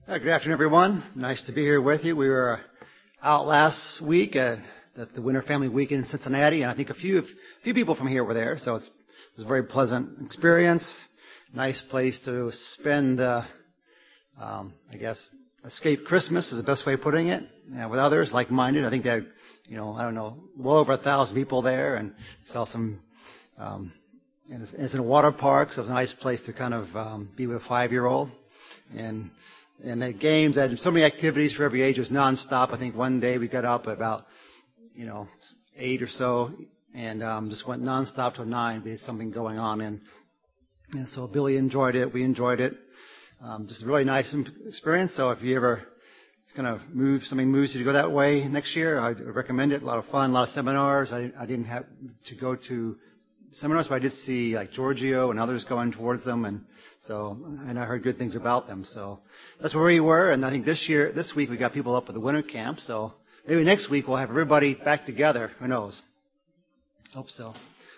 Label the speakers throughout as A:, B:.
A: Good afternoon, everyone. Nice to be here with you. We were out last week at the Winter Family Weekend in Cincinnati, and I think a few people from here were there, so it was a very pleasant experience. Nice place to spend, escape Christmas is the best way of putting it, with others, like-minded. I think they had, well over 1,000 people there, and saw some, and it's in a water park, so it's a nice place to kind of be with a 5-year-old. And the games had so many activities for every age. It was nonstop. I think one day we got up at about, 8 or so, and just went nonstop till 9. We had something going on, and so Billy enjoyed it. We enjoyed it. Just a really nice experience. So if you ever kind of something moves you to go that way next year, I'd recommend it. A lot of fun, a lot of seminars. I didn't have to go to seminars, but I did see like Giorgio and others going towards them, and I heard good things about them. So that's where we were. And I think this week we got people up at the winter camp. So maybe next week we'll have everybody back together. Who knows? Hope so.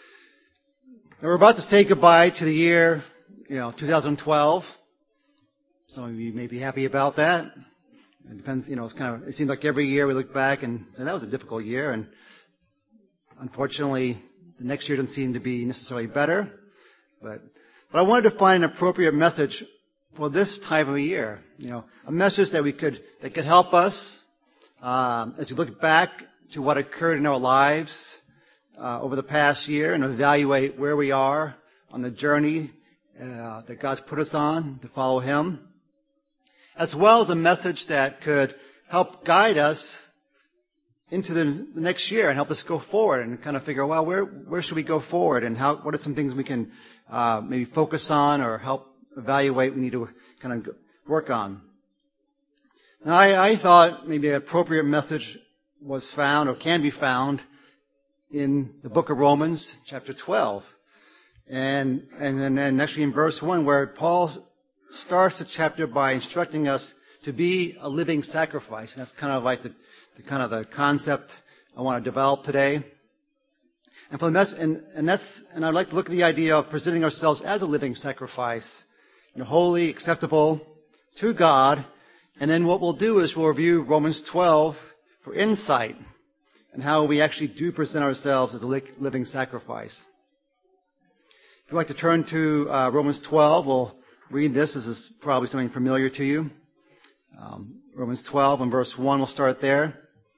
A: Now we're about to say goodbye to the year, 2012. Some of you may be happy about that. It depends, it seems like every year we look back and that was a difficult year. And unfortunately, the next year doesn't seem to be necessarily better. But I wanted to find an appropriate message for this time of year. A message that could help us as we look back to what occurred in our lives over the past year and evaluate where we are on the journey that God's put us on to follow Him, as well as a message that could help guide us into the next year and help us go forward and kind of figure, well, where should we go forward and what are some things we can maybe focus on or help evaluate we need to kind of work on. Now, I thought maybe an appropriate message was found or can be found in the book of Romans, chapter 12. And then actually in verse 1, where Paul starts the chapter by instructing us to be a living sacrifice. And that's kind of like the concept I want to develop today. And for the message, and I'd like to look at the idea of presenting ourselves as a living sacrifice, holy, acceptable to God. And then what we'll do is we'll review Romans 12 for insight and how we actually do present ourselves as a living sacrifice. If you'd like to turn to Romans 12, we'll read this. This is probably something familiar to you. Romans 12 and verse 1, we'll start there.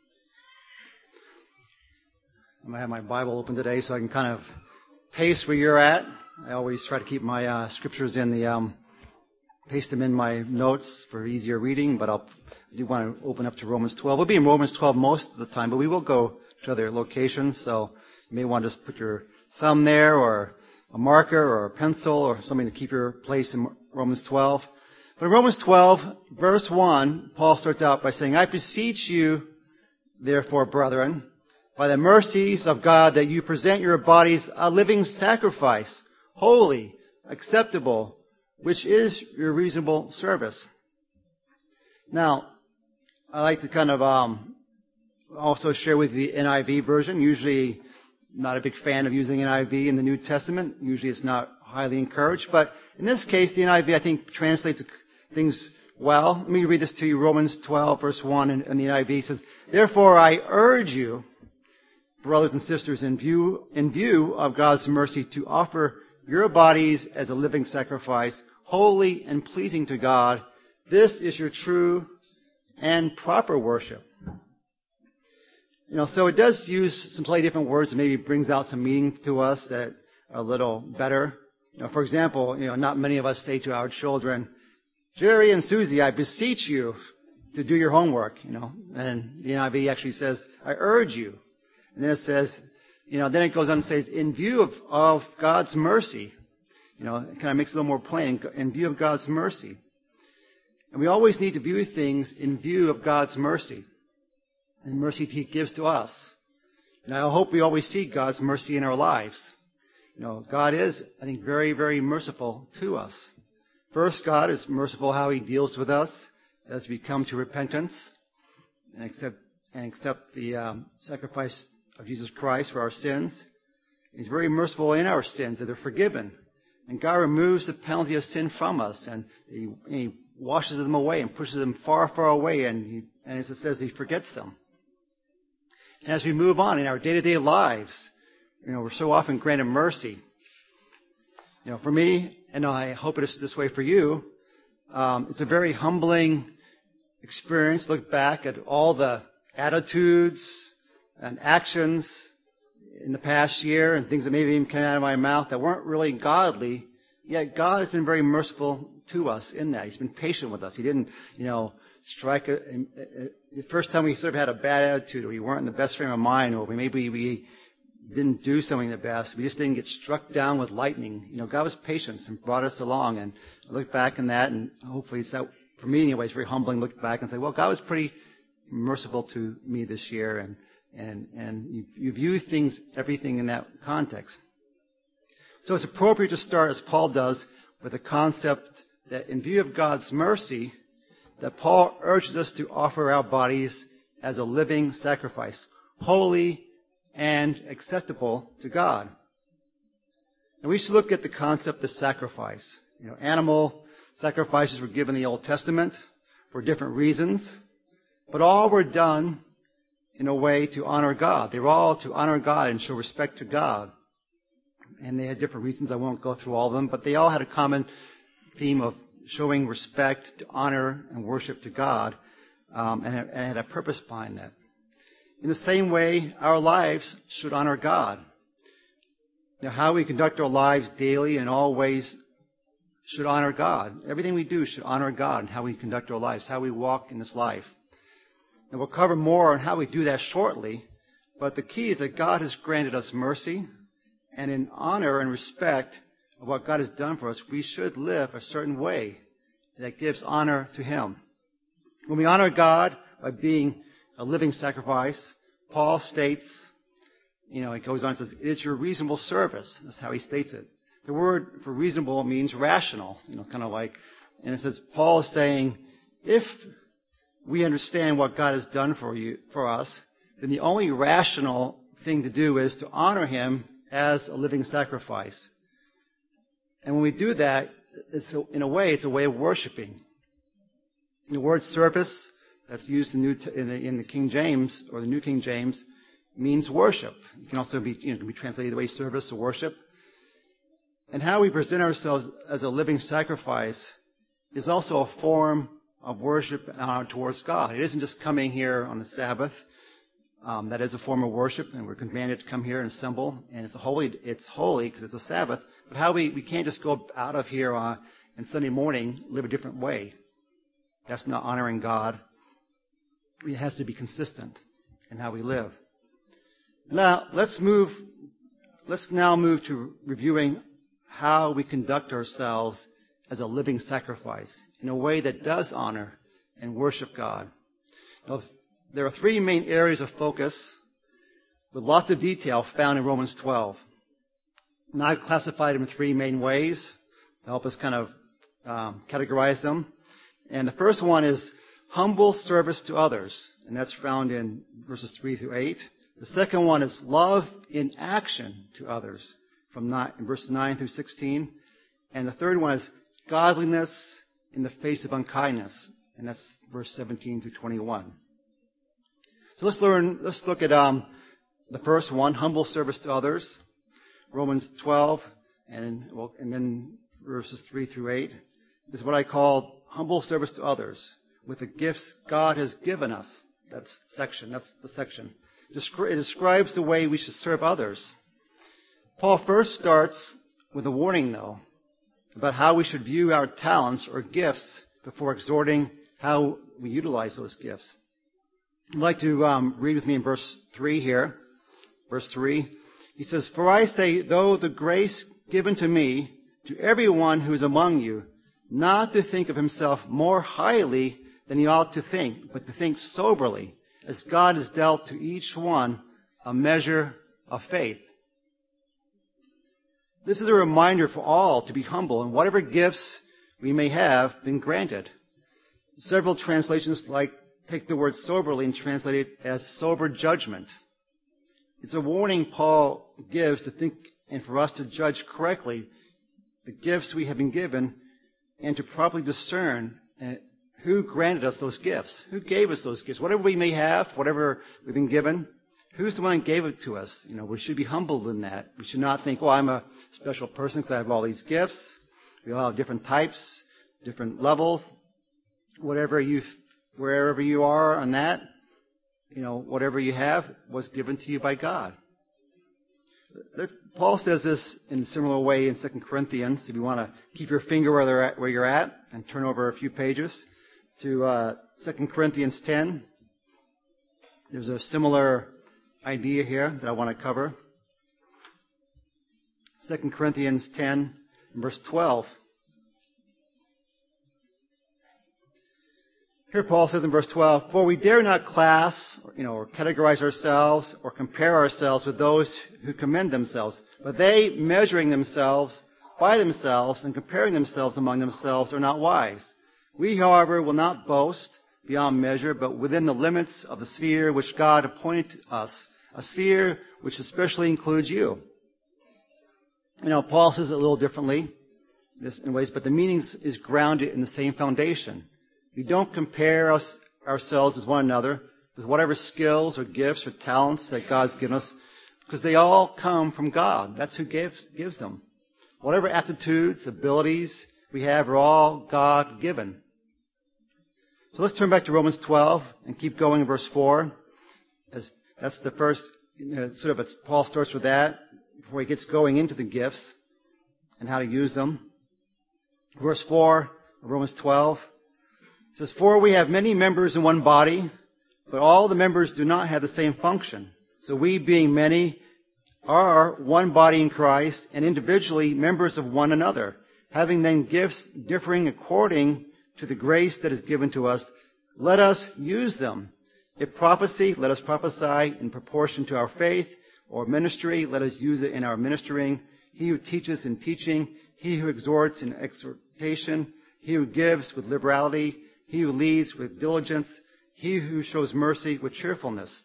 A: I'm going to have my Bible open today so I can kind of pace where you're at. I always try to keep my scriptures paste them in my notes for easier reading, but I do want to open up to Romans 12. We'll be in Romans 12 most of the time, but we will go to other locations, so you may want to just put your thumb there or a marker or a pencil or something to keep your place in Romans 12. But in Romans 12, verse 1, Paul starts out by saying, I beseech you, therefore, brethren, by the mercies of God, that you present your bodies a living sacrifice, holy, acceptable, which is your reasonable service. Now, I like to kind of also share with you the NIV version. Usually, not a big fan of using NIV in the New Testament. Usually it's not highly encouraged. But in this case, the NIV, I think, translates things well. Let me read this to you. Romans 12, verse 1 in the NIV says, Therefore I urge you, brothers and sisters, in view of God's mercy, to offer your bodies as a living sacrifice, holy and pleasing to God. This is your true and proper worship. So it does use some slightly different words and maybe brings out some meaning to us that are a little better. For example, not many of us say to our children, Jerry and Susie, I beseech you to do your homework, and the NIV actually says, I urge you. And then it says, then it goes on and says, in view of God's mercy, it kind of makes it a little more plain, in view of God's mercy. And we always need to view things in view of God's mercy and mercy He gives to us. And I hope we always see God's mercy in our lives. God is, I think, very, very merciful to us. First, God is merciful how He deals with us as we come to repentance and accept the sacrifice of Jesus Christ for our sins. He's very merciful in our sins that they're forgiven. And God removes the penalty of sin from us, and He washes them away and pushes them far, far away, and as it says, he forgets them. And as we move on in our day-to-day lives, we're so often granted mercy. For me, and I hope it is this way for you, it's a very humbling experience. Look back at all the attitudes and actions in the past year and things that maybe even came out of my mouth that weren't really godly, yet God has been very merciful to us in that. He's been patient with us. He didn't, strike the first time we sort of had a bad attitude, or we weren't in the best frame of mind, or maybe we didn't do something the best. We just didn't get struck down with lightning. God was patient and brought us along. And I look back on that, and hopefully it's that, for me anyway, it's very humbling. Look back and say, well, God was pretty merciful to me this year, and you view everything in that context. So it's appropriate to start, as Paul does, with the concept that in view of God's mercy, that Paul urges us to offer our bodies as a living sacrifice, holy and acceptable to God. And we should look at the concept of sacrifice. Animal sacrifices were given in the Old Testament for different reasons, but all were done in a way to honor God. They were all to honor God and show respect to God. And they had different reasons. I won't go through all of them, but they all had a common theme of showing respect, to honor and worship to God, and had a purpose behind that. In the same way, our lives should honor God. How we conduct our lives daily in all ways should honor God. Everything we do should honor God, and how we conduct our lives, how we walk in this life. And we'll cover more on how we do that shortly, but the key is that God has granted us mercy, and in honor and respect of what God has done for us, we should live a certain way that gives honor to Him. When we honor God by being a living sacrifice, Paul states, he goes on and says, it's your reasonable service. That's how he states it. The word for reasonable means rational, kind of like, and it says, Paul is saying, if we understand what God has done for us, then the only rational thing to do is to honor Him as a living sacrifice. And when we do that, in a way, it's a way of worshiping. The word service that's used in the King James or the New King James means worship. It can also be, can be translated the way service or worship. And how we present ourselves as a living sacrifice is also a form of worship and honor towards God. It isn't just coming here on the Sabbath. That is a form of worship, and we're commanded to come here and assemble. And it's holy because it's a Sabbath. But how we can't just go out of here on Sunday morning, live a different way. That's not honoring God. It has to be consistent in how we live. Now, let's now move to reviewing how we conduct ourselves as a living sacrifice in a way that does honor and worship God. Now, there are three main areas of focus with lots of detail found in Romans 12. And I've classified them in three main ways to help us kind of categorize them. And the first one is humble service to others, and that's found in verses 3 through 8. The second one is love in action to others, in verses 9 through 16. And the third one is godliness in the face of unkindness, and that's verse 17 through 21. So let's look at the first one, humble service to others. Romans 12, and then verses 3 through 8 is what I call humble service to others with the gifts God has given us. That's the section. It describes the way we should serve others. Paul first starts with a warning, though, about how we should view our talents or gifts before exhorting how we utilize those gifts. I'd like to read with me in verse 3 here. Verse 3, he says, "For I say, though the grace given to me, to everyone who is among you, not to think of himself more highly than he ought to think, but to think soberly, as God has dealt to each one a measure of faith." This is a reminder for all to be humble in whatever gifts we may have been granted. Several translations take the word soberly and translate it as sober judgment. It's a warning Paul gives to think and for us to judge correctly the gifts we have been given and to properly discern And who granted us those gifts? Who gave us those gifts? Whatever we may have, whatever we've been given, who's the one that gave it to us? We should be humbled in that. We should not think, I'm a special person because I have all these gifts. We all have different types, different levels. Wherever you are on that, whatever you have was given to you by God. Paul says this in a similar way in 2 Corinthians. If you want to keep your finger where you're at and turn over a few pages to 2 Corinthians 10. There's a similar idea here that I want to cover. 2 Corinthians 10, verse 12. Here Paul says in verse 12, "For we dare not class, or categorize ourselves or compare ourselves with those who commend themselves. But they, measuring themselves by themselves and comparing themselves among themselves, are not wise. We, however, will not boast beyond measure, but within the limits of the sphere which God appointed us, a sphere which especially includes you." Paul says it a little differently in ways, but the meaning is grounded in the same foundation. We don't compare ourselves with one another with whatever skills or gifts or talents that God's given us, because they all come from God. That's who gives them. Whatever aptitudes, abilities we have are all God-given. So let's turn back to Romans 12 and keep going in verse 4. As that's the first, Paul starts with that before he gets going into the gifts and how to use them. Verse 4 of Romans 12. It says, "For we have many members in one body, but all the members do not have the same function. So we, being many, are one body in Christ, and individually members of one another, having then gifts differing according to the grace that is given to us. Let us use them. If prophecy, let us prophesy in proportion to our faith, or ministry, let us use it in our ministering. He who teaches in teaching, he who exhorts in exhortation, he who gives with liberality, he who leads with diligence, he who shows mercy with cheerfulness."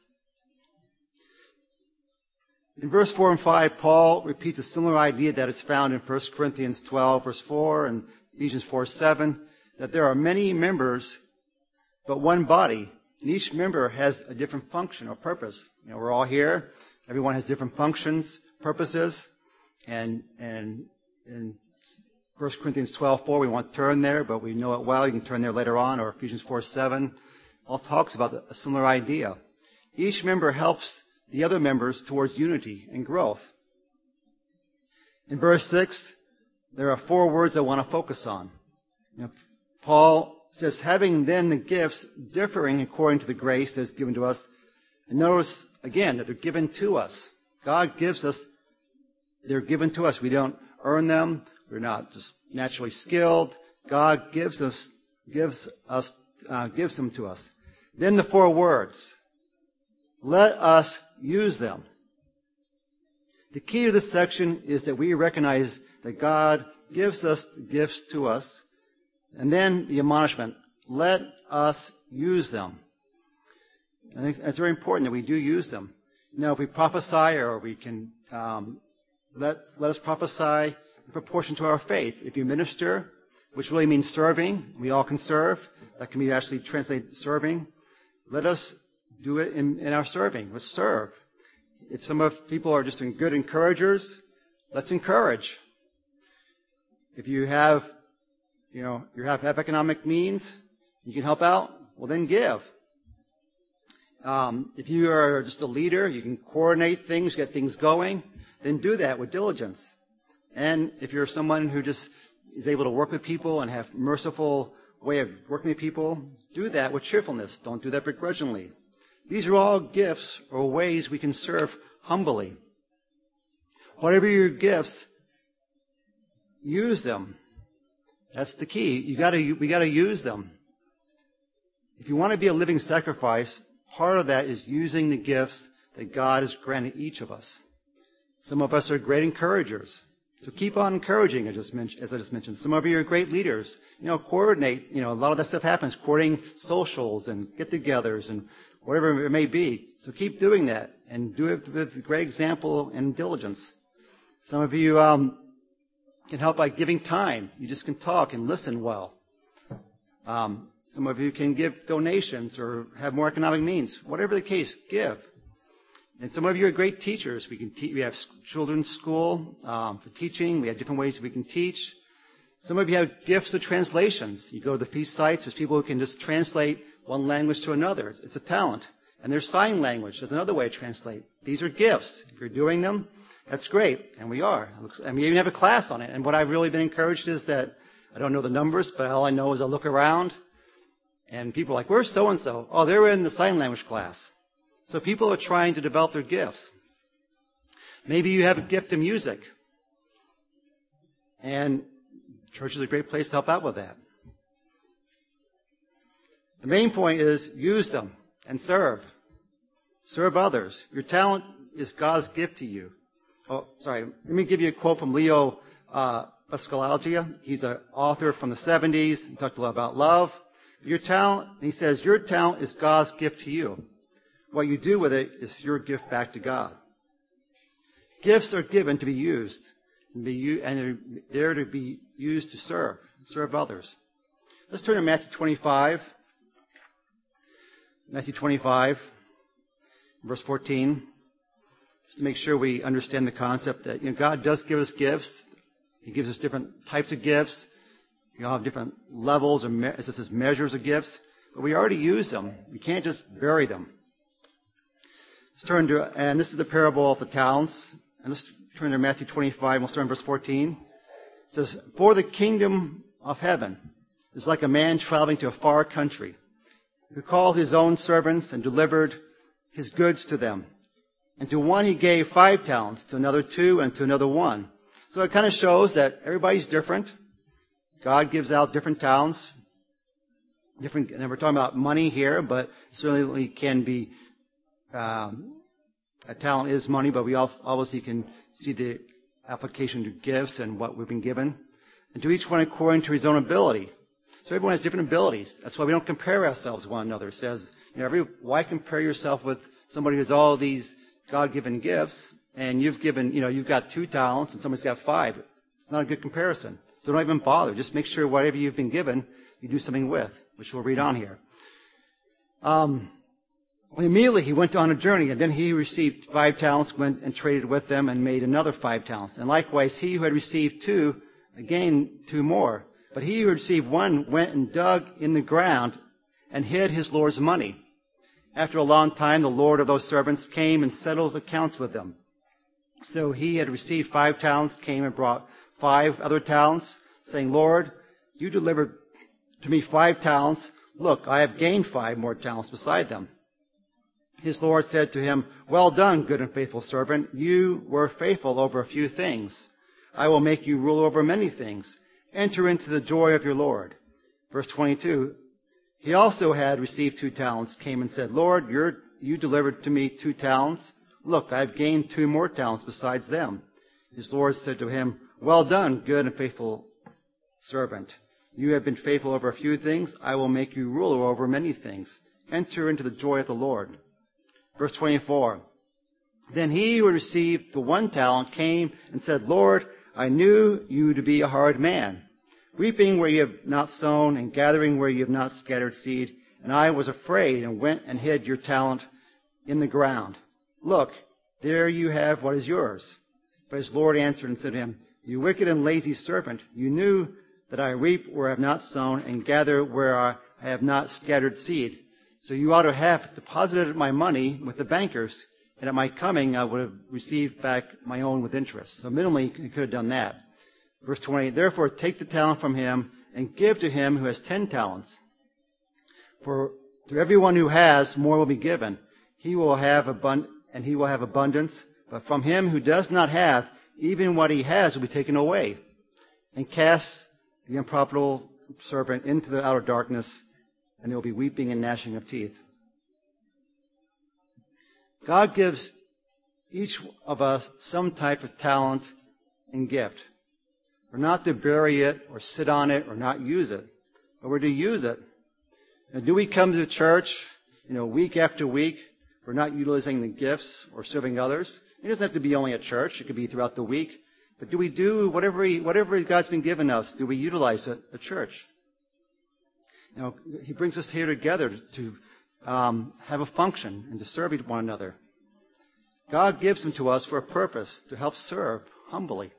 A: In verse 4 and 5, Paul repeats a similar idea that is found in 1 Corinthians 12, verse 4, and Ephesians 4, 7, that there are many members, but one body, and each member has a different function or purpose. We're all here. Everyone has different functions, purposes, and in 1 Corinthians 12:4, we won't turn there, but we know it well. You can turn there later on, or Ephesians 4:7. All talks about a similar idea. Each member helps the other members towards unity and growth. In verse 6, there are 4 words I want to focus on. Paul says, "Having then the gifts differing according to the grace that is given to us." And notice, again, that they're given to us. God gives us, they're given to us. We don't earn them. We're not just naturally skilled. God gives them to us. Then the 4 words. Let us use them. The key to this section is that we recognize that God gives us the gifts to us. And then the admonishment. Let us use them. I think it's very important that we do use them. If we prophesy, or we can let us prophesy in proportion to our faith. If you minister, which really means serving, we all can serve. That can be actually translated serving. Let us do it in our serving. Let's serve. If some of people are just good encouragers, let's encourage. If you have economic means, you can help out, well then give. If you are just a leader, you can coordinate things, get things going, then do that with diligence. And if you're someone who just is able to work with people and have merciful way of working with people, do that with cheerfulness. Don't do that begrudgingly. These are all gifts or ways we can serve humbly. Whatever your gifts, use them. That's the key. We got to use them. If you want to be a living sacrifice, part of that is using the gifts that God has granted each of us. Some of us are great encouragers. So keep on encouraging, as I just mentioned. Some of you are great leaders. Coordinate. A lot of that stuff happens, coordinating socials and get-togethers and whatever it may be. So keep doing that and do it with great example and diligence. Some of you can help by giving time. You just can talk and listen well. Some of you can give donations or have more economic means. Whatever the case, give. And some of you are great teachers. We have children's school for teaching. We have different ways we can teach. Some of you have gifts of translations. You go to the feast sites. There's people who can just translate one language to another. It's a talent. And there's sign language. There's another way to translate. These are gifts. If you're doing them, that's great. And we are. And we even have a class on it. And what I've really been encouraged is that I don't know the numbers, but all I know is I look around and people are like, where's so-and-so? Oh, they're in the sign language class. So people are trying to develop their gifts. Maybe you have a gift in music. And church is a great place to help out with that. The main point is use them and serve. Serve others. Your talent is God's gift to you. Oh, sorry. Let me give you a quote from Leo Pascalalgia. He's an author from the 70s. He talked a lot about love. Your talent, he says, your talent is God's gift to you. What you do with it is your gift back to God. Gifts are given to be used, and they're there to be used to serve others. Let's turn to Matthew 25. Matthew 25, verse 14, just to make sure we understand the concept that God does give us gifts. He gives us different types of gifts. We all have different levels or measures of gifts, but we already use them. We can't just bury them. Let's turn to, and this is the parable of the talents. And let's turn to Matthew 25. We'll start in verse 14. It says, for the kingdom of heaven is like a man traveling to a far country, who called his own servants and delivered his goods to them. And to one he gave 5 talents, to another 2, and to another 1. So it kind of shows that everybody's different. God gives out different talents. And we're talking about money here, but certainly can be, a talent is money, but we obviously can see the application to gifts and what we've been given. And to each one according to his own ability. So everyone has different abilities. That's why we don't compare ourselves with one another. It says, why compare yourself with somebody who has all these God-given gifts, and you've got 2 talents and somebody's got 5. It's not a good comparison. So don't even bother. Just make sure whatever you've been given, you do something with, which we'll read on here. Immediately he went on a journey, and then he received 5 talents, went and traded with them, and made another 5 talents. And likewise, he who had received 2, again 2 more. But he who received 1 went and dug in the ground and hid his Lord's money. After a long time, the Lord of those servants came and settled accounts with them. So he had received 5 talents, came and brought 5 other talents, saying, Lord, you delivered to me 5 talents. Look, I have gained 5 more talents beside them. His Lord said to him, well done, good and faithful servant. You were faithful over a few things. I will make you ruler over many things. Enter into the joy of your Lord. Verse 22, he also had received 2 talents, came and said, Lord, you delivered to me 2 talents. Look, I have gained 2 more talents besides them. His Lord said to him, well done, good and faithful servant. You have been faithful over a few things. I will make you ruler over many things. Enter into the joy of the Lord. Verse 24, then he who received the 1 talent came and said, Lord, I knew you to be a hard man, reaping where you have not sown and gathering where you have not scattered seed. And I was afraid and went and hid your talent in the ground. Look, there you have what is yours. But his Lord answered and said to him, you wicked and lazy servant, you knew that I reap where I have not sown and gather where I have not scattered seed. So you ought to have deposited my money with the bankers, and at my coming I would have received back my own with interest. So minimally, he could have done that. Verse 28, therefore take the talent from him and give to him who has 10 talents. For to everyone who has, more will be given. He will have abundance, but from him who does not have, even what he has will be taken away. And cast the unprofitable servant into the outer darkness, and there will be weeping and gnashing of teeth. God gives each of us some type of talent and gift. We're not to bury it or sit on it or not use it, but we're to use it. Now, do we come to church, week after week, we're not utilizing the gifts or serving others? It doesn't have to be only at church. It could be throughout the week. But do we do whatever God's been given us, do we utilize it at church? He brings us here together to have a function and to serve one another. God gives them to us for a purpose, to help serve humbly.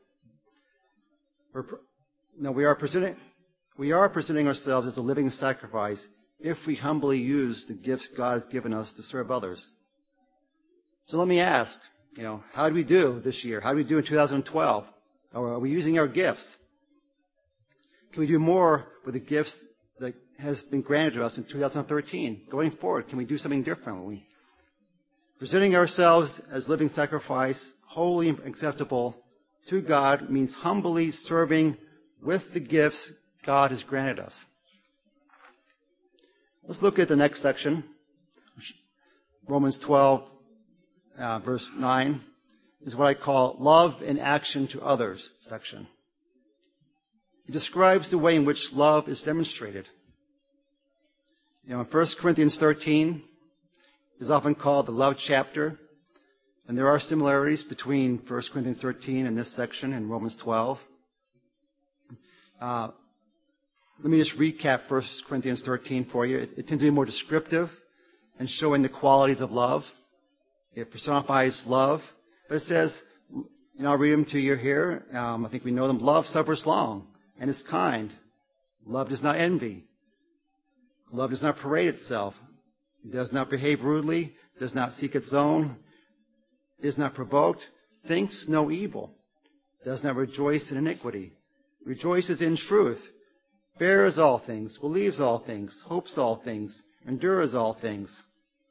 A: We are presenting ourselves as a living sacrifice if we humbly use the gifts God has given us to serve others. So let me ask, how did we do this year? How did we do in 2012? Or are we using our gifts? Can we do more with the gifts that has been granted to us in 2013? Going forward, can we do something differently? Presenting ourselves as living sacrifice, holy and acceptable to God, means humbly serving with the gifts God has granted us. Let's look at the next section. Romans 12, verse 9, is what I call love in action to others section. It describes the way in which love is demonstrated. In 1 Corinthians 13 is often called the love chapter, and there are similarities between 1 Corinthians 13 and this section in Romans 12. Let me just recap 1 Corinthians 13 for you. It tends to be more descriptive and showing the qualities of love. It personifies love. But it says, I'll read them to you here. I think we know them. Love suffers long and is kind. Love does not envy. Love does not parade itself. It does not behave rudely, does not seek its own, is not provoked, thinks no evil, does not rejoice in iniquity, rejoices in truth, bears all things, believes all things, hopes all things, endures all things.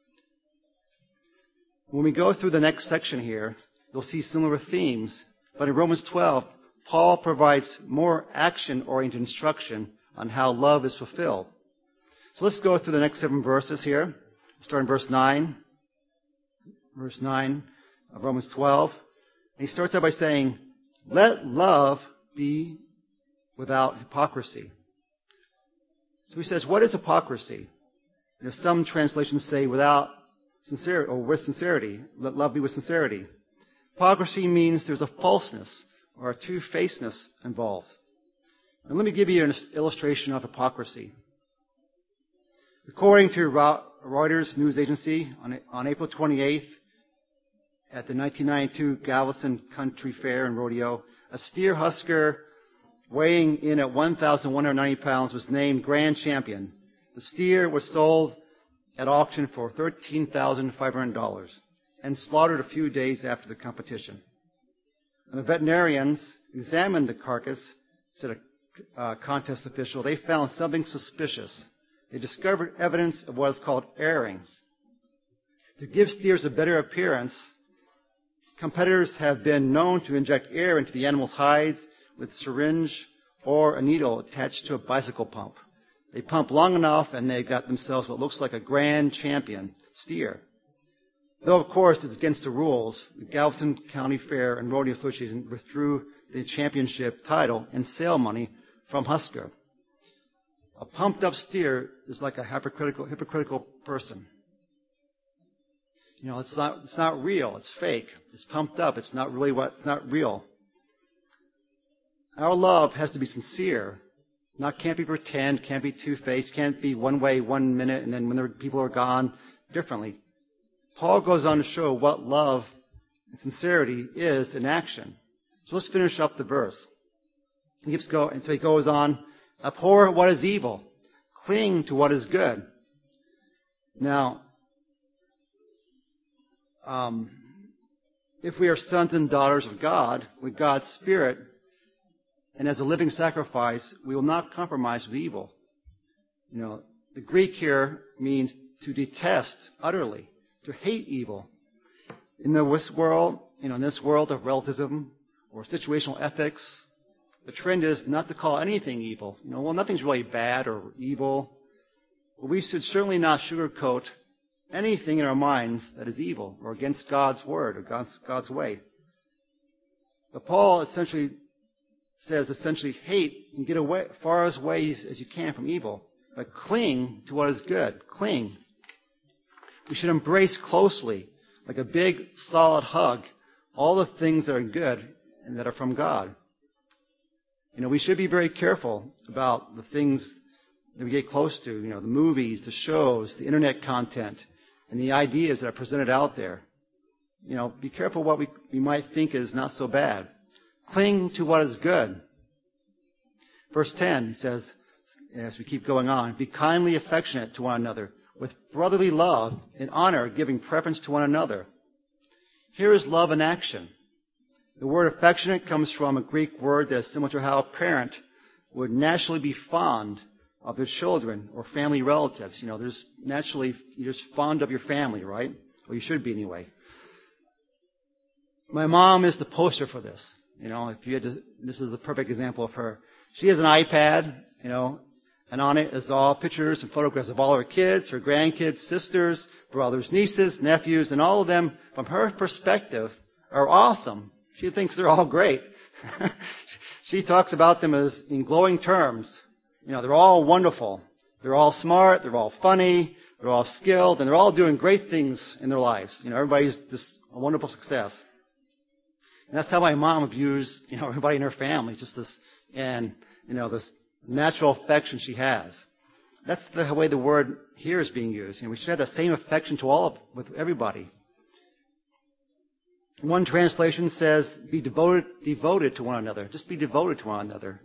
A: When we go through the next section here, you'll see similar themes, but in Romans 12, Paul provides more action-oriented instruction on how love is fulfilled. So let's go through the next 7 verses here. We'll start in verse 9. Verse 9 of Romans 12. And he starts out by saying, let love be without hypocrisy. So he says, what is hypocrisy? Some translations say without sincerity, or with sincerity. Let love be with sincerity. Hypocrisy means there's a falseness or a two-facedness involved. And let me give you an illustration of hypocrisy. According to Reuters news agency, on April 28th, at the 1992 Galveston Country Fair and Rodeo, a steer husker weighing in at 1,190 pounds was named grand champion. The steer was sold at auction for $13,500 and slaughtered a few days after the competition. When the veterinarians examined the carcass, said a contest official, they found something suspicious. They discovered evidence of what is called airing. To give steers a better appearance, competitors have been known to inject air into the animal's hides with a syringe or a needle attached to a bicycle pump. They pump long enough and they got themselves what looks like a grand champion steer. Though, of course, it's against the rules, the Galveston County Fair and Rodeo Association withdrew the championship title and sale money from Husker. A pumped-up steer is like a hypocritical person. It's not real. It's fake. It's pumped up. It's not real. Our love has to be sincere. Can't be pretend, can't be two-faced, can't be one way 1 minute and then when people are gone, differently. Paul goes on to show what love and sincerity is in action. So let's finish up the verse. He keeps going, and so he goes on, abhor what is evil, cling to what is good. Now, if we are sons and daughters of God, with God's Spirit, and as a living sacrifice, we will not compromise with evil. The Greek here means to detest utterly, to hate evil. In this world, in this world of relativism or situational ethics, the trend is not to call anything evil. Nothing's really bad or evil. But we should certainly not sugarcoat anything in our minds that is evil or against God's word or God's way. But Paul essentially says, hate and get away far away as you can from evil, but cling to what is good. Cling. We should embrace closely, like a big, solid hug, all the things that are good and that are from God. We should be very careful about the things that we get close to, the movies, the shows, the internet content, and the ideas that are presented out there. Be careful what we might think is not so bad. Cling to what is good. Verse 10, he says, as we keep going on, be kindly affectionate to one another, with brotherly love and honor, giving preference to one another. Here is love in action. The word affectionate comes from a Greek word that is similar to how a parent would naturally be fond of their children or family relatives. There's naturally, you're just fond of your family, right? Or you should be anyway. My mom is the poster for this. This is the perfect example of her. She has an iPad, and on it is all pictures and photographs of all her kids, her grandkids, sisters, brothers, nieces, nephews, and all of them, from her perspective, are awesome. She thinks they're all great. She talks about them as in glowing terms. They're all wonderful. They're all smart. They're all funny. They're all skilled, and they're all doing great things in their lives. Everybody's just a wonderful success. And that's how my mom views, everybody in her family, just this, and, this natural affection she has. That's the way the word here is being used. We should have the same affection with everybody. One translation says, be devoted to one another. Just be devoted to one another,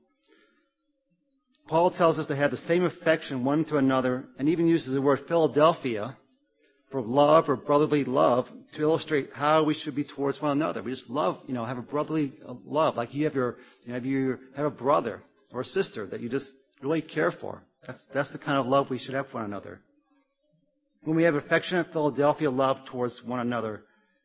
A: Paul tells us to have the same affection one to another, and even uses the word Philadelphia for love or brotherly love to illustrate how we should be towards one another. We just love, have a brotherly love, like you have a brother or a sister that you just really care for. That's the kind of love we should have for one another. When we have affectionate Philadelphia love towards one another,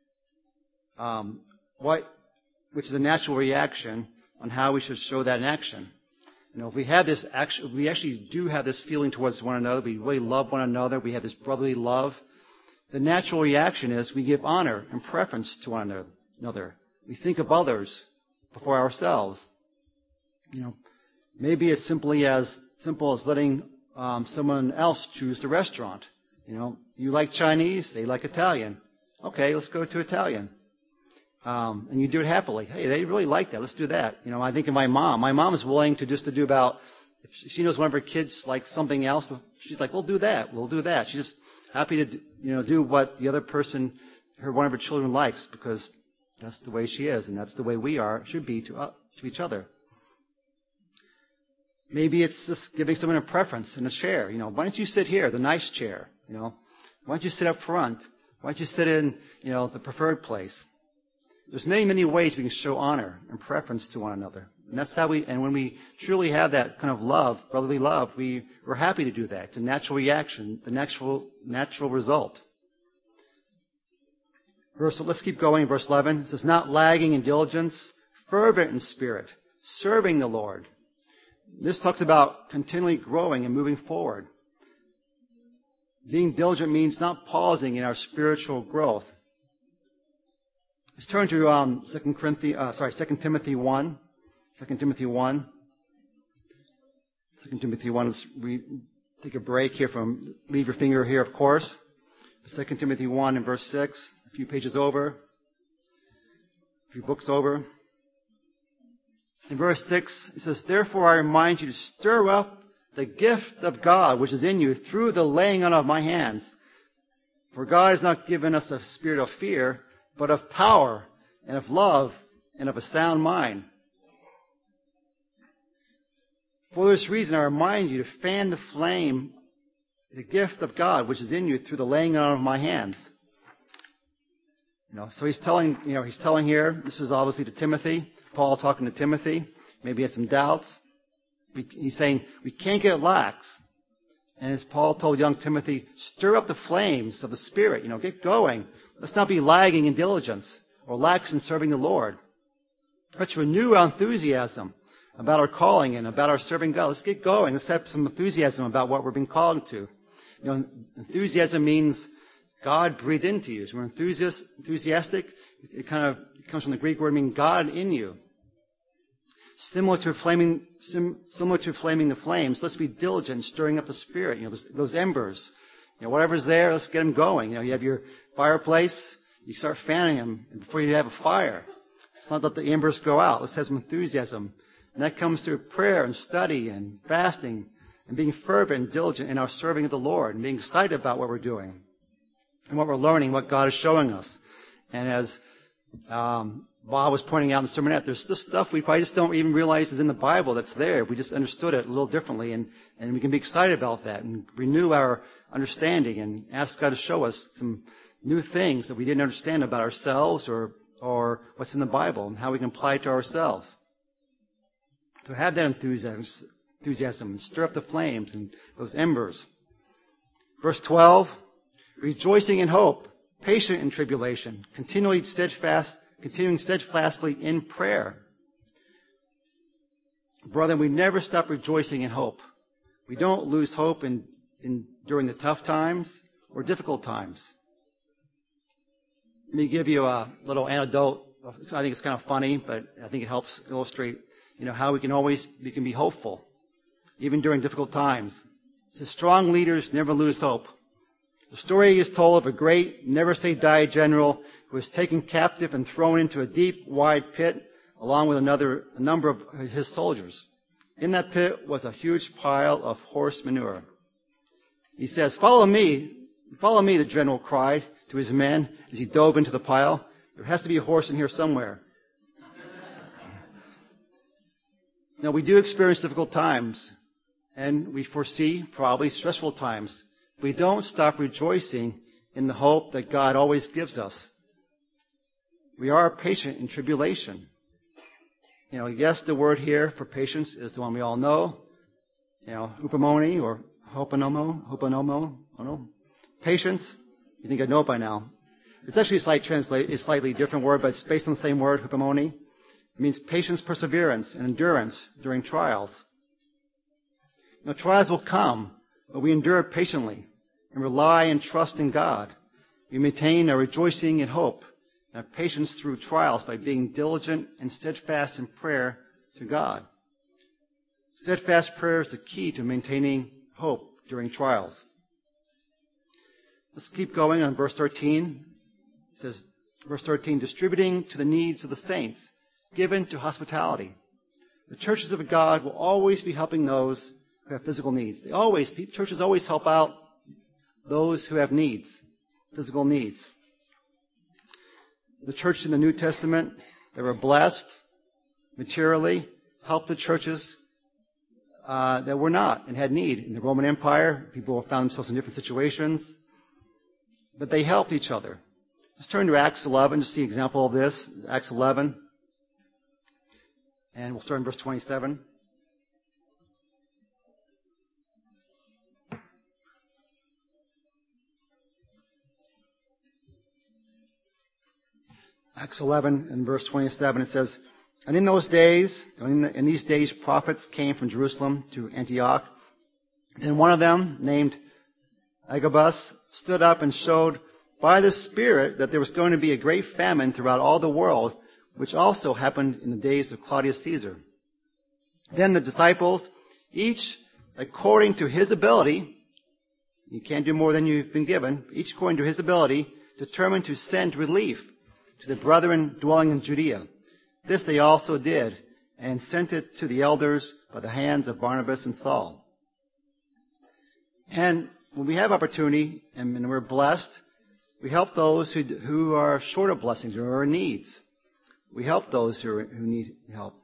A: which is a natural reaction on how we should show that in action. If we have this action, we actually do have this feeling towards one another. We really love one another. We have this brotherly love. The natural reaction is we give honor and preference to one another. We think of others before ourselves. Maybe it's simple as letting someone else choose the restaurant. You like Chinese, they like Italian. Okay, let's go to Italian. And you do it happily. Hey, they really like that. Let's do that. I think of my mom. My mom is willing to do about, if she knows one of her kids likes something else, she's like, we'll do that. We'll do that. She's just happy to, do what the other person, one of her children likes, because that's the way she is, and that's the way we should be to each other. Maybe it's just giving someone a preference in a chair. Why don't you sit here, the nice chair? Why don't you sit up front? Why don't you sit in, the preferred place? There's many, many ways we can show honor and preference to one another. And that's how and when we truly have that kind of love, brotherly love, we're happy to do that. It's a natural reaction, the natural result. Let's keep going. Verse 11, it says, not lagging in diligence, fervent in spirit, serving the Lord. This talks about continually growing and moving forward. Being diligent means not pausing in our spiritual growth. Let's turn to 2 Timothy 1. 2 Timothy 1. 2 Timothy 1, let's take a break here leave your finger here, of course. 2 Timothy 1 and verse 6, a few pages over, a few books over. In verse 6, it says, therefore I remind you to stir up the gift of God which is in you through the laying on of my hands. For God has not given us a spirit of fear, but of power and of love and of a sound mind. For this reason, I remind you to fan the flame, the gift of God, which is in you through the laying on of my hands. So he's telling here, this is obviously to Timothy, Paul talking to Timothy. Maybe he had some doubts. He's saying, we can't get lax. And as Paul told young Timothy, stir up the flames of the Spirit, get going. Let's not be lagging in diligence or lax in serving the Lord. Let's renew our enthusiasm about our calling and about our serving God. Let's get going. Let's have some enthusiasm about what we're being called to. Enthusiasm means God breathed into you. So we're enthusiastic. It comes from the Greek word meaning God in you. Similar to flaming the flames, let's be diligent in stirring up the Spirit. Those embers. Whatever's there, let's get them going. You have your fireplace. You start fanning them before you have a fire. Let's not let the embers go out. Let's have some enthusiasm. And that comes through prayer and study and fasting and being fervent and diligent in our serving of the Lord, and being excited about what we're doing and what we're learning, what God is showing us. And as Bob was pointing out in the sermonette, there's this stuff we probably just don't even realize is in the Bible that's there. We just understood it a little differently, and we can be excited about that and renew our understanding and ask God to show us some new things that we didn't understand about ourselves or what's in the Bible and how we can apply it to ourselves. To have that enthusiasm and stir up the flames and those embers. Verse 12, rejoicing in hope, patient in tribulation, continuing steadfastly in prayer. Brethren, we never stop rejoicing in hope. We don't lose hope during the tough times or difficult times. Let me give you a little anecdote. I think it's kind of funny, but I think it helps illustrate, how we can be hopeful, even during difficult times. It says, strong leaders never lose hope. The story is told of a great, never-say-die general who was taken captive and thrown into a deep, wide pit along with a number of his soldiers. In that pit was a huge pile of horse manure. He says, follow me, the general cried to his men as he dove into the pile. There has to be a horse in here somewhere. Now, we do experience difficult times, and we foresee probably stressful times. We don't stop rejoicing in the hope that God always gives us. We are patient in tribulation. Yes, the word here for patience is the one we all know. Upamoni or hoponomo. Patience. You think I know it by now. It's actually a slightly different word, but it's based on the same word, hupomone. It means patience, perseverance, and endurance during trials. Now, trials will come, but we endure patiently and rely and trust in God. We maintain our rejoicing in hope and our patience through trials by being diligent and steadfast in prayer to God. Steadfast prayer is the key to maintaining hope during trials. Let's keep going on verse 13. It says, verse 13, distributing to the needs of the saints, given to hospitality. The churches of God will always be helping those who have physical needs. Churches always help out those who have needs, physical needs. The church in the New Testament that were blessed materially helped the churches that were not and had need. In the Roman Empire, people found themselves in different situations, but they helped each other. Let's turn to Acts 11 to see an example of this. Acts 11. And we'll start in verse 27. Acts 11 and verse 27, it says, and in these days, prophets came from Jerusalem to Antioch. And one of them, named Agabus, stood up and showed by the Spirit that there was going to be a great famine throughout all the world, which also happened in the days of Claudius Caesar. Then the disciples, each according to his ability, you can't do more than you've been given, each according to his ability, determined to send relief to the brethren dwelling in Judea. This they also did, and sent it to the elders by the hands of Barnabas and Saul. And when we have opportunity and we're blessed, we help those who are short of blessings or are in needs. We help those who need help.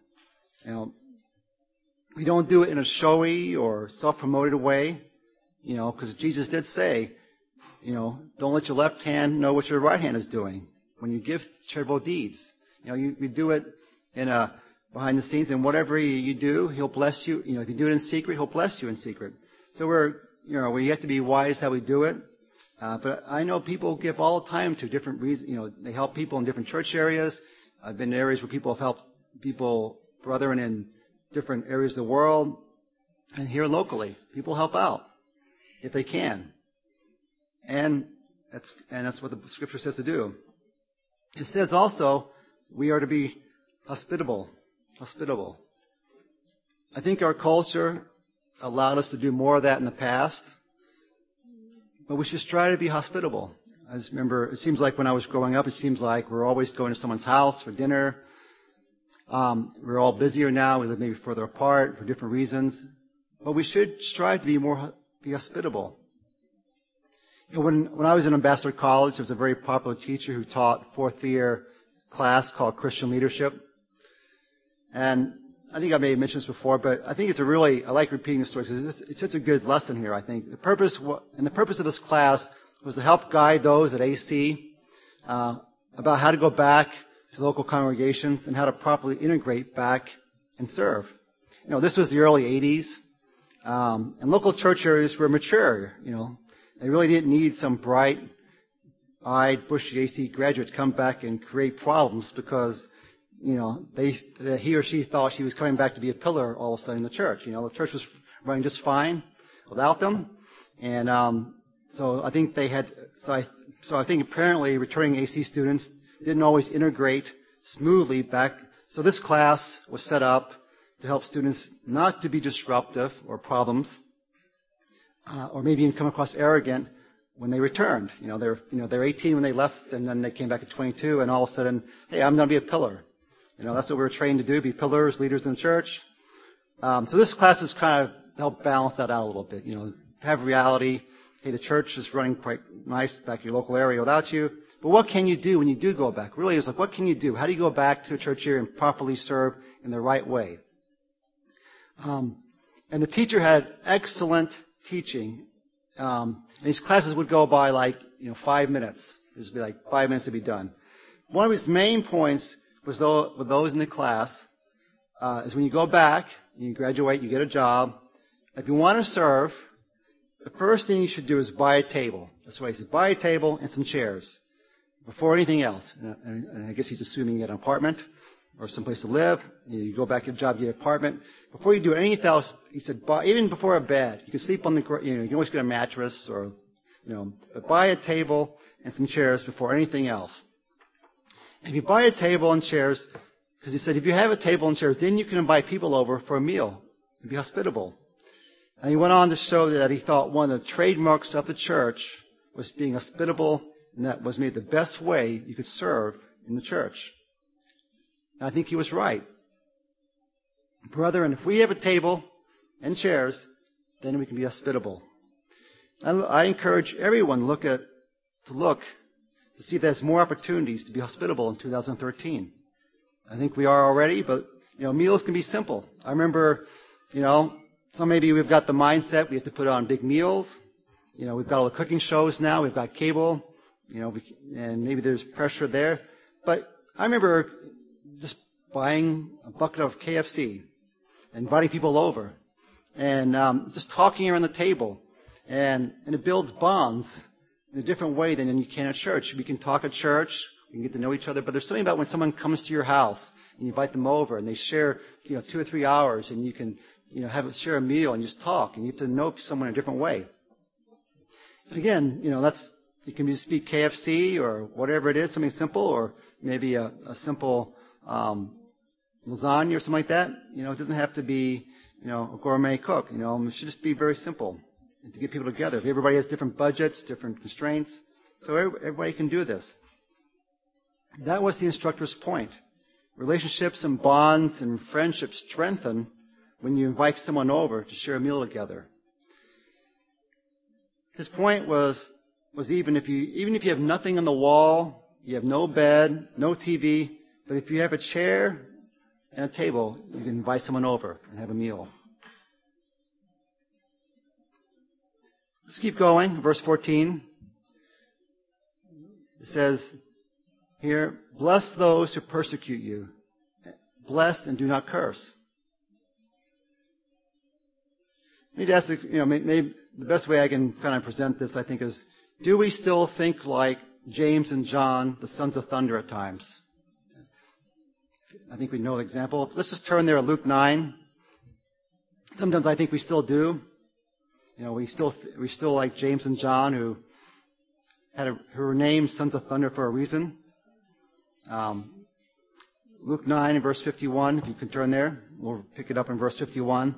A: We don't do it in a showy or self-promoted way, because Jesus did say, don't let your left hand know what your right hand is doing when you give charitable deeds. You do it behind the scenes, and whatever you do, He'll bless you. If you do it in secret, He'll bless you in secret. So we have to be wise how we do it. But I know people give all the time to different reasons. They help people in different church areas. I've been in areas where people have helped brethren in different areas of the world, and here locally, people help out if they can. And that's what the Scripture says to do. It says also we are to be hospitable. I think our culture allowed us to do more of that in the past, but we should strive to be hospitable. I just remember, it seems like when I was growing up, it seems like we're always going to someone's house for dinner. We're all busier now. We live maybe further apart for different reasons. but we should strive to be hospitable. When I was in Ambassador College, there was a very popular teacher who taught fourth-year class called Christian Leadership. And I think I may have mentioned this before, but I think I like repeating the story because it's such a good lesson here, I think. The purpose of this class was to help guide those at AC about how to go back to local congregations and how to properly integrate back and serve. This was the early 80s, and local church areas were mature, They really didn't need some bright-eyed, bushy AC graduate to come back and create problems because, he or she thought she was coming back to be a pillar all of a sudden in the church. The church was running just fine without them. And so I think I think apparently returning AC students didn't always integrate smoothly back. So this class was set up to help students not to be disruptive or problems, or maybe even come across arrogant when they returned. They're 18 when they left, and then they came back at 22, and all of a sudden, hey, I'm going to be a pillar. That's what we were trained to do, be pillars, leaders in the church. So this class was kind of to help balance that out a little bit. Have reality. Hey, the church is running quite nice back in your local area without you. But what can you do when you do go back? Really, it's like, what can you do? How do you go back to a church here and properly serve in the right way? And the teacher had excellent teaching. And these classes would go by 5 minutes. It would be like 5 minutes to be done. One of his main points was with those in the class is when you go back, you graduate, you get a job. If you want to serve, the first thing you should do is buy a table. That's why he said, buy a table and some chairs before anything else. And I guess he's assuming you get an apartment or someplace to live. You go back to your job, you get an apartment. Before you do anything else, he said, even before a bed, you can sleep on you can always get a mattress or, but buy a table and some chairs before anything else. If you buy a table and chairs, because he said, if you have a table and chairs, then you can invite people over for a meal and be hospitable. And he went on to show that he thought one of the trademarks of the church was being hospitable, and that was maybe the best way you could serve in the church. And I think he was right. Brethren, if we have a table and chairs, then we can be hospitable. I encourage everyone to look to see if there's more opportunities to be hospitable in 2013. I think we are already, but, meals can be simple. I remember, so maybe we've got the mindset we have to put on big meals. We've got all the cooking shows now. We've got cable, and maybe there's pressure there. But I remember just buying a bucket of KFC, inviting people over, and just talking around the table. And it builds bonds in a different way than you can at church. We can talk at church. We can get to know each other. But there's something about when someone comes to your house and you invite them over and they share, 2 or 3 hours and you can, share a meal and just talk and you get to know someone in a different way. And again, you can just be KFC or whatever it is, something simple, or maybe a simple lasagna or something like that. It doesn't have to be, a gourmet cook. It should just be very simple and to get people together. Everybody has different budgets, different constraints, so everybody can do this. That was the instructor's point. Relationships and bonds and friendships strengthen when you invite someone over to share a meal together. His point was even if you have nothing on the wall, you have no bed, no TV, but if you have a chair and a table, you can invite someone over and have a meal. Let's keep going. Verse 14. It says here, bless those who persecute you. Bless and do not curse. I need to ask, maybe the best way I can kind of present this, I think, is, do we still think like James and John, the sons of thunder at times? I think we know the example. Let's just turn there to Luke 9. Sometimes I think we still do. We still like James and John, who were named sons of thunder for a reason. Luke 9 and verse 51, if you can turn there. We'll pick it up in verse 51.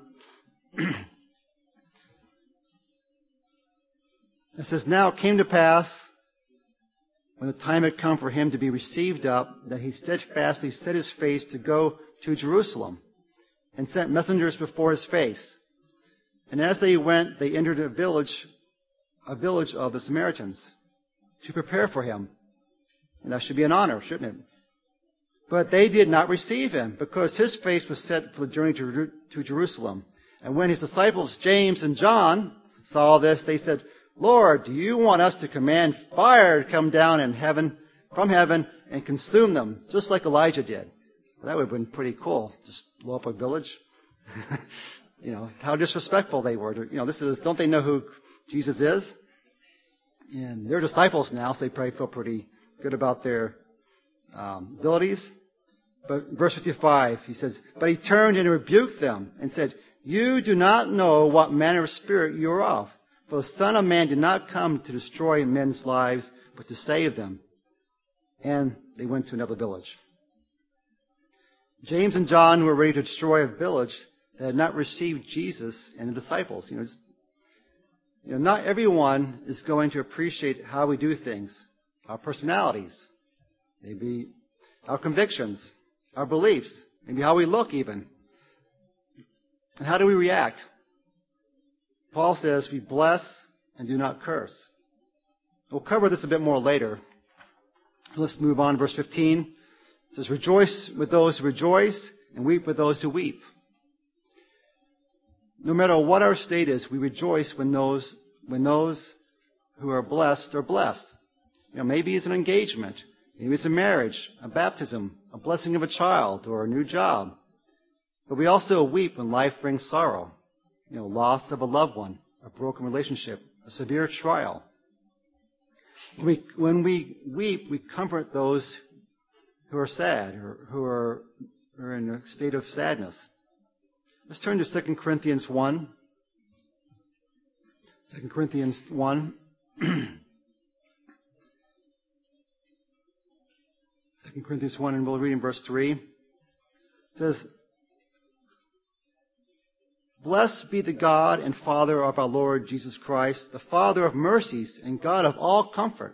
A: It says, now it came to pass, when the time had come for him to be received up, that he steadfastly set his face to go to Jerusalem, and sent messengers before his face, And as they went, they entered a village of the Samaritans, to prepare for him. And that should be an honor, shouldn't it? But they did not receive him, because his face was set for the journey to Jerusalem. And when his disciples, James and John, saw this, they said, Lord, do you want us to command fire to come down from heaven and consume them, just like Elijah did? Well, that would have been pretty cool. Just blow up a village. How disrespectful they were. Don't they know who Jesus is? And they're disciples now, so they probably feel pretty good about their abilities. But verse 55, he says, but he turned and rebuked them and said, you do not know what manner of spirit you are of. For the Son of Man did not come to destroy men's lives, but to save them. And they went to another village. James and John were ready to destroy a village that had not received Jesus and the disciples. Not everyone is going to appreciate how we do things, our personalities, maybe our convictions, our beliefs, maybe how we look even. And how do we react? Paul says we bless and do not curse. We'll cover this a bit more later. Let's move on to verse 15. It says, rejoice with those who rejoice and weep with those who weep. No matter what our state is, we rejoice when those who are blessed are blessed. Maybe it's an engagement. Maybe it's a marriage, a baptism, a blessing of a child, or a new job. But we also weep when life brings sorrow. Loss of a loved one, a broken relationship, a severe trial. When we weep, we comfort those who are sad or who are in a state of sadness. Let's turn to 2 Corinthians 1. 2 Corinthians 1. 2 Corinthians 1, and we'll read in verse 3. It says, blessed be the God and Father of our Lord Jesus Christ, the Father of mercies and God of all comfort.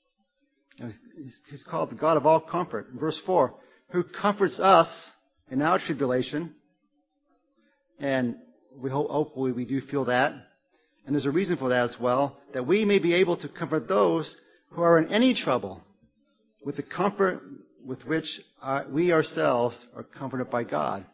A: He's called the God of all comfort. Verse 4, who comforts us in our tribulation. And hopefully we do feel that. And there's a reason for that as well, that we may be able to comfort those who are in any trouble with the comfort with which we ourselves are comforted by God.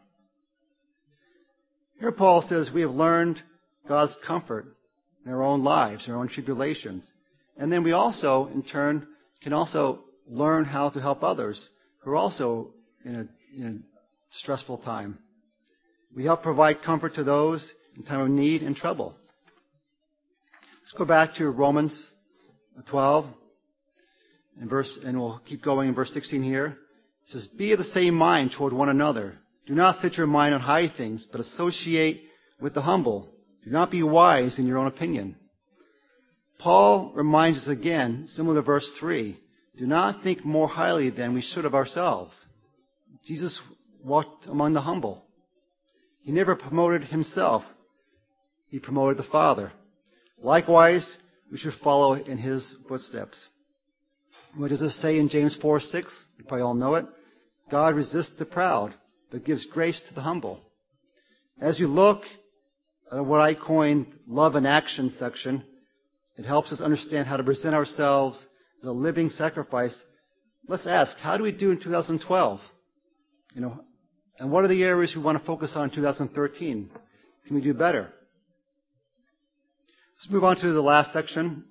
A: Here Paul says we have learned God's comfort in our own lives, our own tribulations. And then we also, in turn, can also learn how to help others who are also in a stressful time. We help provide comfort to those in time of need and trouble. Let's go back to Romans 12, and we'll keep going in verse 16 here. It says, be of the same mind toward one another. Do not set your mind on high things, but associate with the humble. Do not be wise in your own opinion. Paul reminds us again, similar to verse 3, do not think more highly than we should of ourselves. Jesus walked among the humble. He never promoted himself. He promoted the Father. Likewise, we should follow in his footsteps. What does it say in James 4:6? You probably all know it. God resists the proud, but gives grace to the humble. As you look at what I coined love in action section, it helps us understand how to present ourselves as a living sacrifice. Let's ask, how do we do in 2012? And what are the areas we want to focus on in 2013? Can we do better? Let's move on to the last section,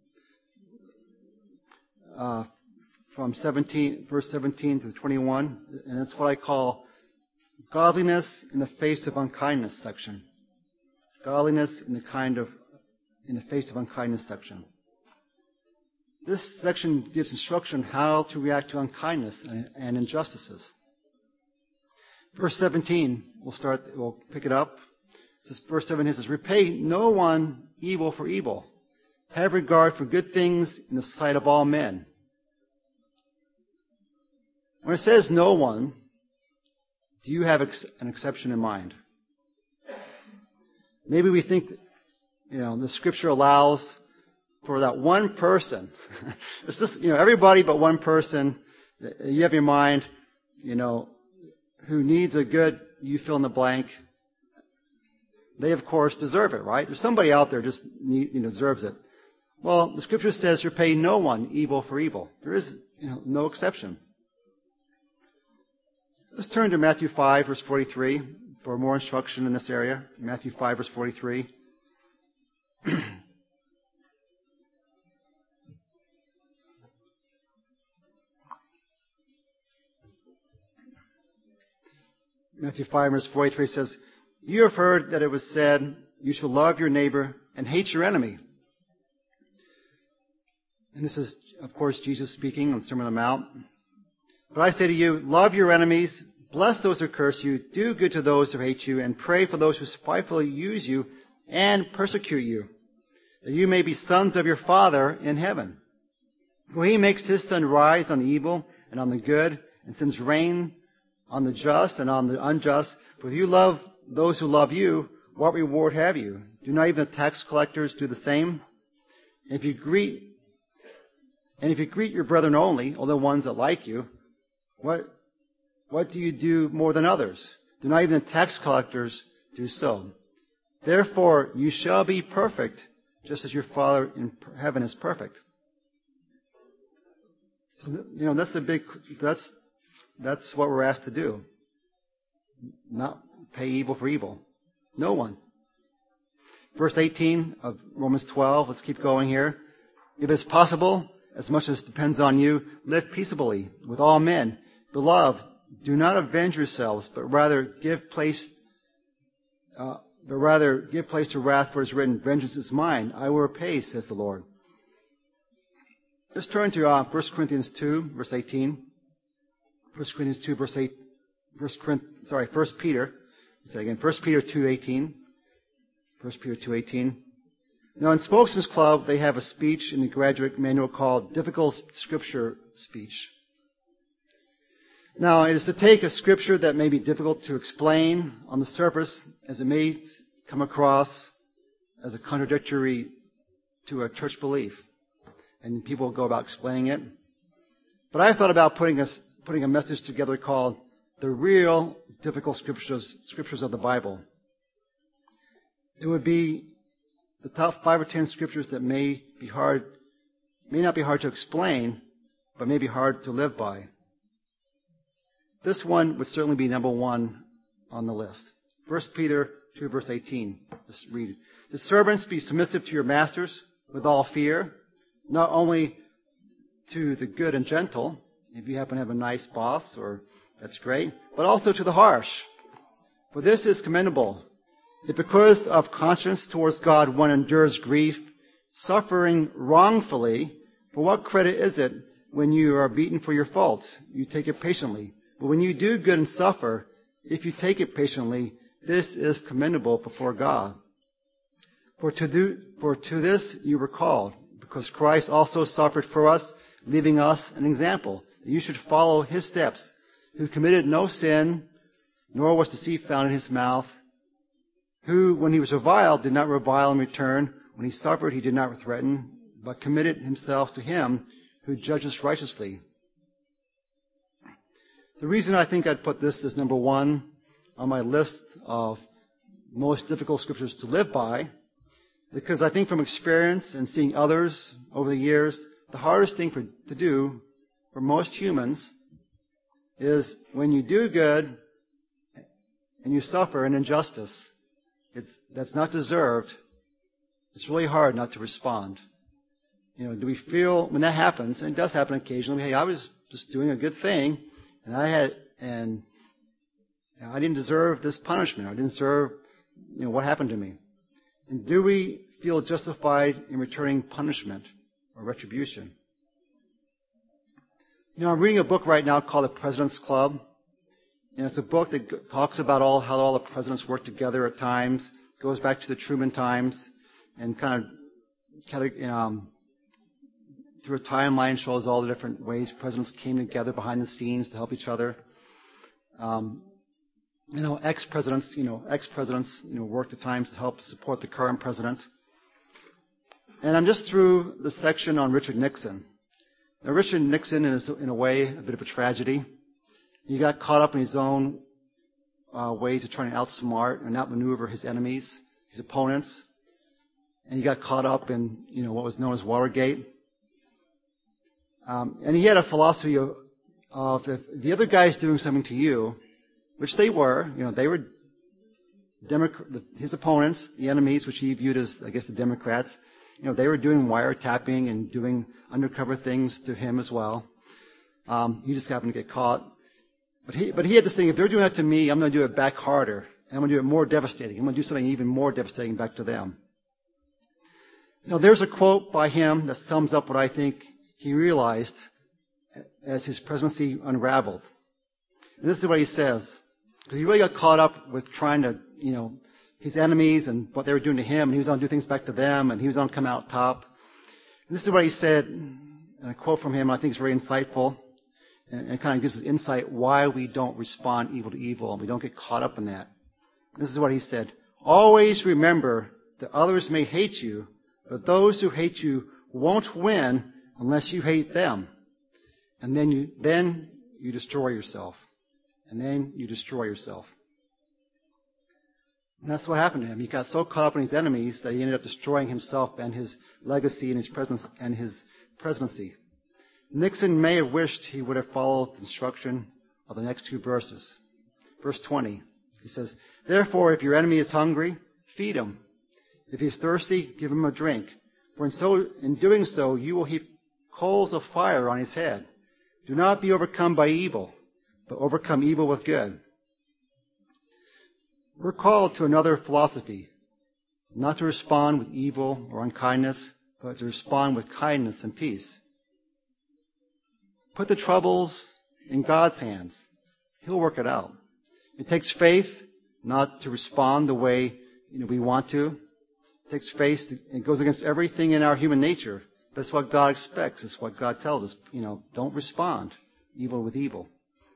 A: from verse 17 to 21, and that's what I call godliness in the face of unkindness section. Godliness in the face of unkindness section. This section gives instruction how to react to unkindness and injustices. Verse 17, we'll pick it up. Verse 17 says, repay no one evil for evil. Have regard for good things in the sight of all men. When it says no one, do you have an exception in mind? Maybe we think, the scripture allows for that one person. It's just, everybody but one person. You have in your mind, who needs a good, you fill in the blank. they of course deserve it, right? There's somebody out there just deserves it. Well, the scripture says repay no one evil for evil. There is no exception. Let's turn to Matthew 5, verse 43 for more instruction in this area. Matthew 5, verse 43. Matthew 5, verse 43 says, "You have heard that it was said, you shall love your neighbor and hate your enemy." And this is, of course, Jesus speaking on the Sermon on the Mount. "But I say to you, love your enemies, bless those who curse you, do good to those who hate you, and pray for those who spitefully use you and persecute you, that you may be sons of your Father in heaven. For he makes his sun rise on the evil and on the good, and sends rain on the just and on the unjust. For if you love those who love you, what reward have you? Do not even the tax collectors do the same? And if you greet your brethren only, or the ones that like you, what do you do more than others? Do not even the tax collectors do so? Therefore you shall be perfect, just as your Father in heaven is perfect." So, that's what we're asked to do. Not pay evil for evil. No one. Verse 18 of Romans 12, let's keep going here. "If it's possible, as much as depends on you, live peaceably with all men. Beloved, do not avenge yourselves, but rather give place to wrath, for it is written, vengeance is mine, I will repay, says the Lord." Let's turn to 1 Corinthians 2, verse 18. 1 Corinthians 2, verse 8. 1 Peter. Say again, 1 Peter 2:18. 1 Peter 2:18. Now in Spokesman's Club, they have a speech in the graduate manual called Difficult Scripture Speech. Now, it is to take a scripture that may be difficult to explain on the surface, as it may come across as a contradictory to a church belief, and people go about explaining it. But I thought about putting a message together called The Real Difficult Scriptures of the Bible. It would be the top 5 or 10 scriptures that may not be hard to explain, but may be hard to live by. This one would certainly be number 1 on the list. 1 Peter 2, verse 18. Just read it. "The servants, be submissive to your masters with all fear, not only to the good and gentle," if you happen to have a nice boss, that's great, "but also to the harsh. For this is commendable. If because of conscience towards God one endures grief, suffering wrongfully, for what credit is it when you are beaten for your faults? You take it patiently. But when you do good and suffer, if you take it patiently, this is commendable before God. For to this you were called, because Christ also suffered for us, leaving us an example, that you should follow his steps, who committed no sin, nor was deceit found in his mouth, who, when he was reviled, did not revile in return, when he suffered, he did not threaten, but committed himself to him who judges righteously." The reason I think I'd put this as number 1 on my list of most difficult scriptures to live by, because I think from experience and seeing others over the years, the hardest thing to do for most humans is when you do good and you suffer an injustice that's not deserved, it's really hard not to respond. Do we feel when that happens, and it does happen occasionally, hey, I was just doing a good thing, and I didn't deserve this punishment. I didn't deserve, what happened to me. And do we feel justified in returning punishment or retribution? I'm reading a book right now called The President's Club. And it's a book that talks about how all the presidents worked together at times, goes back to the Truman times, and kind of through a timeline shows all the different ways presidents came together behind the scenes to help each other. Ex-presidents worked at times to help support the current president. And I'm just through the section on Richard Nixon. Now, Richard Nixon is, in a way, a bit of a tragedy. He got caught up in his own ways of trying to outsmart and outmaneuver his enemies. his opponents, and he got caught up in, what was known as Watergate. And he had a philosophy of if the other guy's doing something to you, which they were, they were his opponents, the enemies, which he viewed as, I guess, the Democrats, they were doing wiretapping and doing undercover things to him as well. He just happened to get caught. But he had this thing, if they're doing that to me, I'm going to do it back harder. And I'm going to do it more devastating. I'm going to do something even more devastating back to them. There's a quote by him that sums up what I think he realized as his presidency unraveled. And this is what he says. Because he really got caught up with trying to, his enemies and what they were doing to him, and he was going to do things back to them, and he was going to come out top. And this is what he said, and a quote from him I think is very insightful, and it kind of gives us insight why we don't respond evil to evil, and we don't get caught up in that. This is what he said. Always remember that others may hate you, but those who hate you won't win unless you hate them. And then you destroy yourself. And then you destroy yourself. And that's what happened to him. He got so caught up in his enemies that he ended up destroying himself and his legacy and his presidency. Nixon may have wished he would have followed the instruction of the next two verses. Verse 20, he says, "Therefore, if your enemy is hungry, feed him. If he is thirsty, give him a drink. For in doing so, you will heap coals of fire on his head. Do not be overcome by evil, but overcome evil with good." We're called to another philosophy, not to respond with evil or unkindness, but to respond with kindness and peace. Put the troubles in God's hands. He'll work it out. It takes faith not to respond the way we want to. It takes faith. It goes against everything in our human nature. That's what God expects. It's what God tells us. Don't respond evil with evil.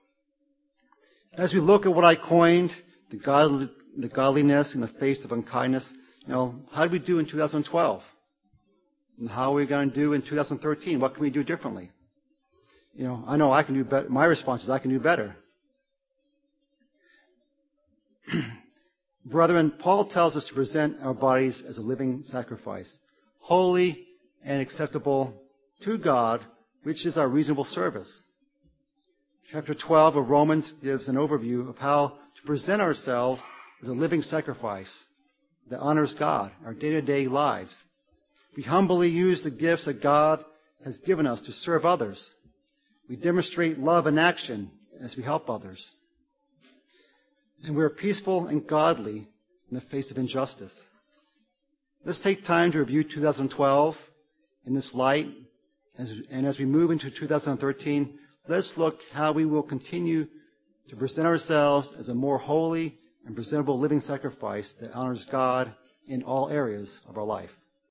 A: As we look at what I coined, the godliness in the face of unkindness, how did we do in 2012? And how are we going to do in 2013? What can we do differently? I know I can do better. My response is I can do better. Brethren, Paul tells us to present our bodies as a living sacrifice, holy and acceptable to God, which is our reasonable service. Chapter 12 of Romans gives an overview of how to present ourselves as a living sacrifice that honors God, our day-to-day lives. We humbly use the gifts that God has given us to serve others. We demonstrate love in action as we help others. And we're peaceful and godly in the face of injustice. Let's take time to review 2012 in this light. And as we move into 2013, let's look how we will continue to present ourselves as a more holy and presentable living sacrifice that honors God in all areas of our life.